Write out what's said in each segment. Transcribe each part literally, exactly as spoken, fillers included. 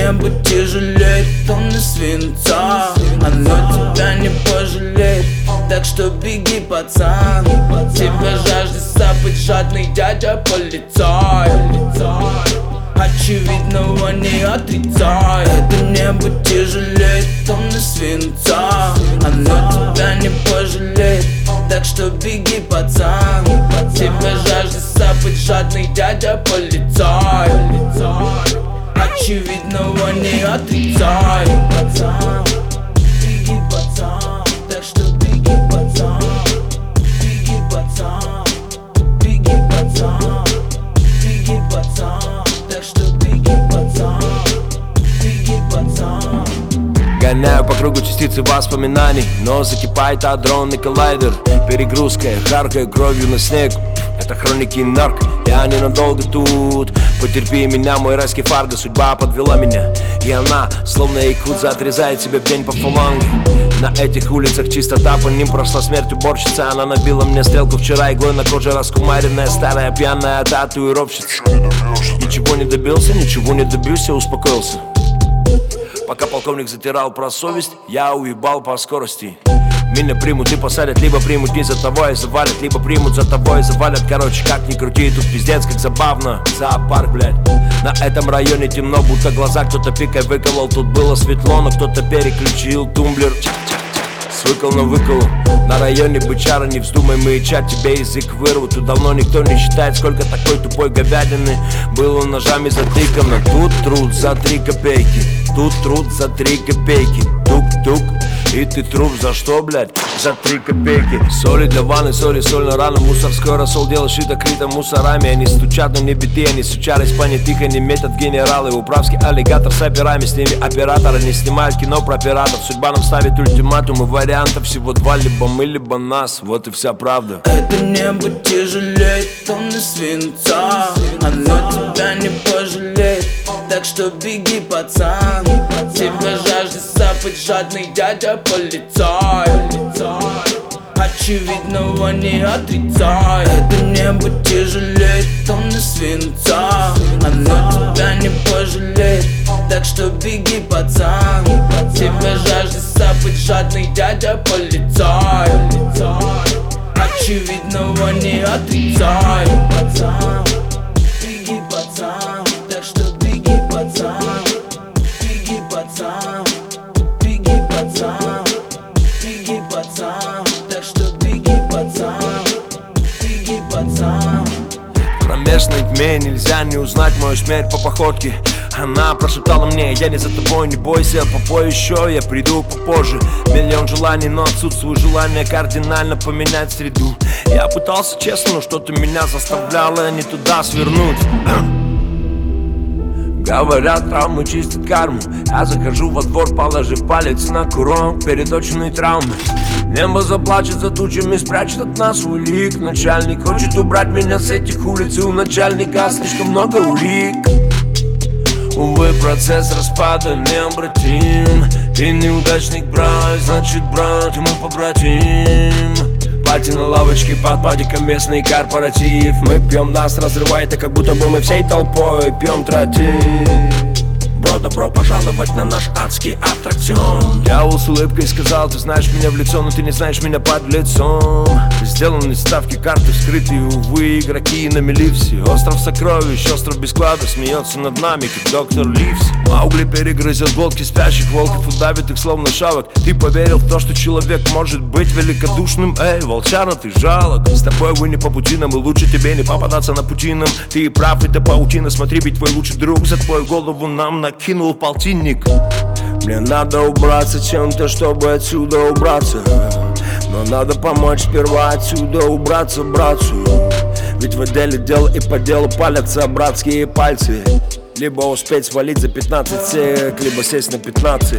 небо тяжелеет тонны свинца, оно тебя не пожалеет, так что беги, пацан. Тебя жаждет сапать жадный дядя полицай, очевидного не отрицай. Это небо тяжелеет тонны свинца, оно тебя не пожалеет, так что беги, пацан. Тебя жаждет сапать жадный дядя полицай, очевидного не отрицай. Беги, пацан, так что беги, пацан. Беги, пацан, беги, пацан. Беги, пацан, так что беги, пацан. Беги, пацан. Гоняю по кругу частицы воспоминаний, но закипает адронный коллайдер. Перегрузка, харкаю кровью на снег. Это хроники нарко, я ненадолго тут. Потерпи меня, мой райский фарго. Судьба подвела меня, и она, словно якудза, отрезает себе в день по фаланге. На этих улицах чистота, по ним прошла смерть уборщица. Она набила мне стрелку вчера, иглой на коже раскумаренная, старая пьяная татуировщица. Ничего не добился, ничего не добился, успокоился. Пока полковник затирал про совесть, я уебал по скорости. Меня примут и посадят, либо примут не за того и завалят, либо примут за того и завалят. Короче, как ни крути, тут пиздец, как забавно. Зоопарк, блядь. На этом районе темно, будто глаза кто-то пикой выколол. Тут было светло, но кто-то переключил тумблер. Свыкал на выколу. На районе бычара, не вздумай маячать, тебе язык вырвут. Тут давно никто не считает, сколько такой тупой говядины было ножами затыкано. Тут труд за три копейки, тут труд за три копейки. Тук-тук. И ты труп за что, блядь? За три копейки. Соли для ванны, соли, соль на рану. Мусорской рассол дело шито крито мусорами. Они стучат, но не биты, они сучались понятых. Они метят генералы, управский аллигатор с операми. С ними операторы не снимают кино про пиратов. Судьба нам ставит ультиматумы, вариантов всего два. Либо мы, либо нас, вот и вся правда. Это небо тяжелеет тонны свинца, оно тебя не пожалеет, так что беги, пацан. Тебя жаждет сапать жадный дядя полицай, очевидного не отрицай. Это небо тяжелеет тонны свинца, оно тебя не пожалеет, так что беги, пацан. Тебя жаждет сапать жадный дядя полицай, очевидного не отрицай. Беги, пацан, так что беги, пацан. Беги, пацан, беги, пацан. Беги, пацан, так что беги, пацан. Беги, пацан. В кромешной тьме нельзя не узнать мою смерть по походке. Она прошептала мне: я не за тобой, не бойся, попой еще, я приду попозже. Миллион желаний, но отсутствует желание кардинально поменять среду. Я пытался честно, но что-то меня заставляло не туда свернуть. Говорят, травмы чистят карму. Я захожу во двор, положив палец на курок переточенной травмы. Небо заплачет за тучами, спрячет от нас свой лик. Начальник хочет убрать меня с этих улиц, и у начальника слишком много улик. Увы, процесс распада необратим. Ты неудачник, брат, значит, брат, и мы побратим. Пати на лавочке под падиком, местный корпоратив. Мы пьем, нас разрывает, и как будто бы мы всей толпой пьем тротив. Бро, добро пожаловать на наш адский аттракцион. Дьявол с улыбкой сказал: ты знаешь меня в лицо, но ты не знаешь меня под лицом. Сделаны ставки, карты вскрытые, увы, игроки на мели. Остров сокровищ, остров без клада, смеется над нами, как доктор Ливси. Маугли перегрызет глотки спящих волков, удавит их словно шавок. Ты поверил в то, что человек может быть великодушным? Эй, волчара, ты жалок. С тобой вы не по путинам, и лучше тебе не попадаться на путинам. Ты прав, это паутина, смотри, ведь твой лучший друг за твою голову нам накинул полтинник. Мне надо убраться чем-то, чтобы отсюда убраться. Но надо помочь сперва отсюда убраться братцу. Ведь в отделе дела и по делу палятся братские пальцы. Либо успеть свалить за пятнадцать сек, либо сесть на пятнадцать.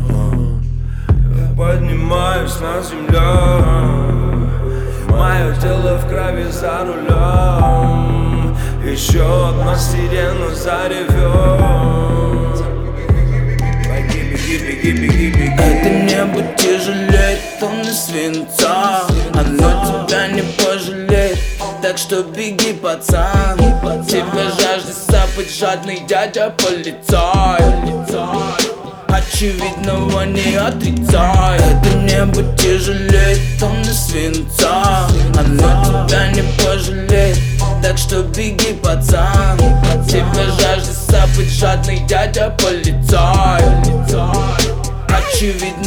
Я поднимаюсь на землю, мое тело в крови за рулем. Еще одна сирена заревет. Беги, беги, беги, беги, беги. Это небо тяжелеет тонны свинца, оно тебя не пожалеет, так что беги, пацан. Тебя жаждет сапать сапать жадный дядя полицай. Очевидного не отрицай. Это небо тяжелее тонны свинца. Оно тебя не пожалеет, так что беги, пацан. Тебя жаждет сапать жадный дядя полицай. Очевидно